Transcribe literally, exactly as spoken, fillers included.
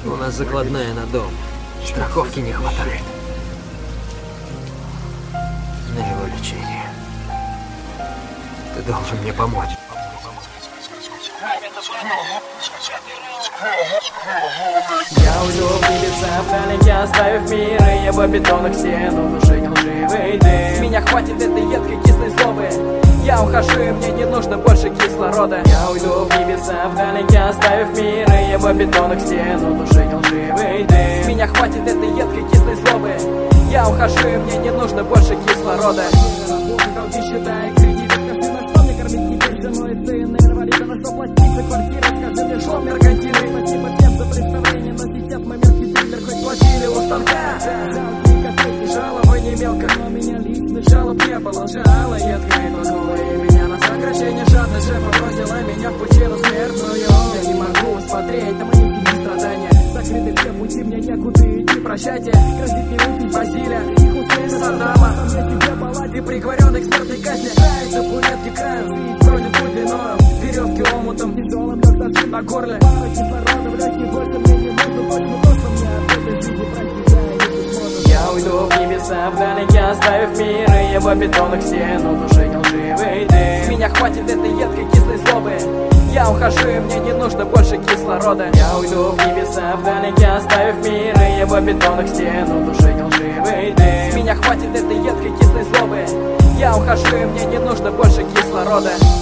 У нас закладная на дом. Страховки не хватает. На его лечение. Ты должен мне помочь. Я уйду в небеса вдалеке, оставив мир и его бетонных стен, удушением лживый дым. С меня хватит этой едкой кислой злобы. Я ухожу, и мне не нужно больше кислорода. Я уйду в небеса вдалеке, оставив мир и его бетонных стен, удушением лживый дым. С меня хватит этой едкой кислой злобы. Я ухожу, и мне не нужно больше кислорода. Долги считай, кредиты, скажи, на что мне кормить теперь женой и сын? Инвалида, на что платить за квартиру? Скажи мне, что меркантильный? Спасибо всем за представление, но сейчас момент дилер хоть платили у станка. Жалкие копейки, жалобы мелко, но меня лично жалоб не было. Жала едко и подула, и меня на сокращение жадность шефа бросила меня в пучину смертную. Я не могу смотреть на мои дни страдания. Закрыты все пути, мне некуда идти, прощайте. Грозит не убить Базиля, их Хусейна, Саддама. Ты приговорен к смертной казни. Крается пулетки краю, вроде путь длиною. Веревки омутом, тяжелым, как зажим на горле. Пара кислорода, вряд ли больше мне не нужно. Точно то, что мне от этой жизни прости. Я уйду в небеса вдалеке, оставив мир и его бетонных стен, удушением лживый дым. С меня хватит этой едкой кислой злобы. Я ухожу, и мне не нужно больше кислорода. Я уйду в небеса вдалеке, оставив мир и его бетонных стен, удушением лживый дым. С меня хватит этой едкой кислой злобы. Я ухожу, и мне не нужно больше кислорода.